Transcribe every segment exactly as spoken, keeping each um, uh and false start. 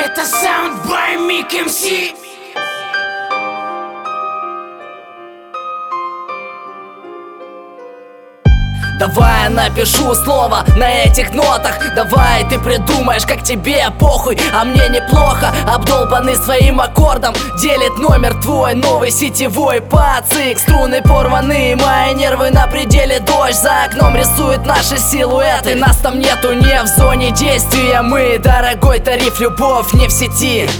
Это Sound by Mick эм си. Давай я напишу слово на этих нотах. Давай ты придумаешь, как тебе похуй, а мне неплохо. Обдолбанный своим аккордом делит номер твой новый сетевой пацик. Струны порваны, мои нервы на пределе. Дождь за окном рисует наши силуэты. Нас там нету, не в зоне действия. Мы, дорогой тариф, любовь не в сети.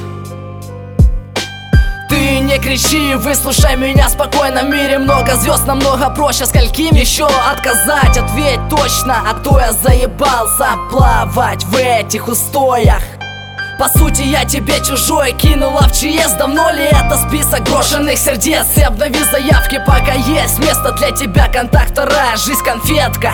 Ты не кричи, выслушай меня спокойно. В мире много звезд, намного проще. Скольким еще отказать? Ответь точно, а то я заебался плавать в этих устоях. По сути я тебе чужой, кинула в ЧС. Давно ли это список брошенных сердец? И обнови заявки, пока есть место для тебя. Контакт, вторая жизнь, конфетка.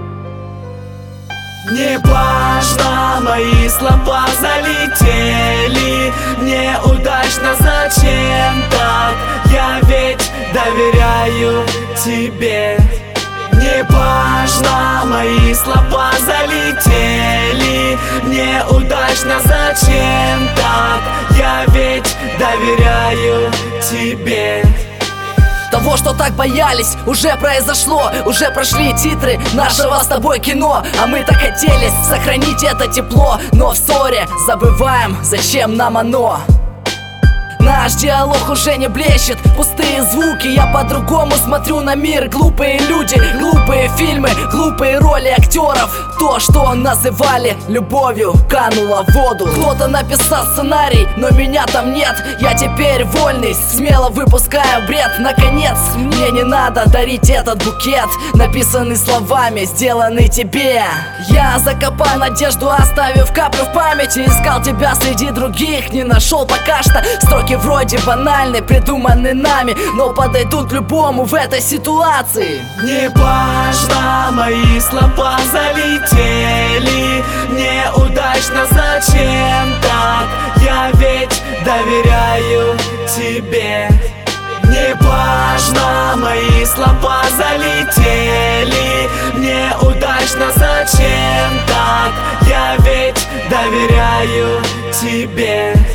Не важно, мои слова залетели неудачно, зачем так? Я ведь доверяю тебе. Не важно, мои слова залетели неудачно, зачем так? Я ведь доверяю тебе. Того, что так боялись, уже произошло. Уже прошли титры нашего с тобой кино. А мы так хотели сохранить это тепло, но в ссоре забываем, зачем нам оно. Наш диалог уже не блещет, пустые звуки. Я по-другому смотрю на мир. Глупые люди, глупые фильмы, глупые роли актеров. То, что называли любовью, кануло в воду. Кто-то написал сценарий, но меня там нет. Я теперь вольный, смело выпускаю бред. Наконец, мне не надо дарить этот букет, написанный словами, сделанный тебе. Я закопал надежду, оставив каплю в памяти. Искал тебя среди других, не нашел пока что. Строки вроде банальны, придуманы нами, но подойдут к любому в этой ситуации. Не важно, мои слова залетели неудачно, зачем так? Я ведь доверяю тебе. Не важно, мои слова залетели неудачно, зачем так? Я ведь доверяю тебе.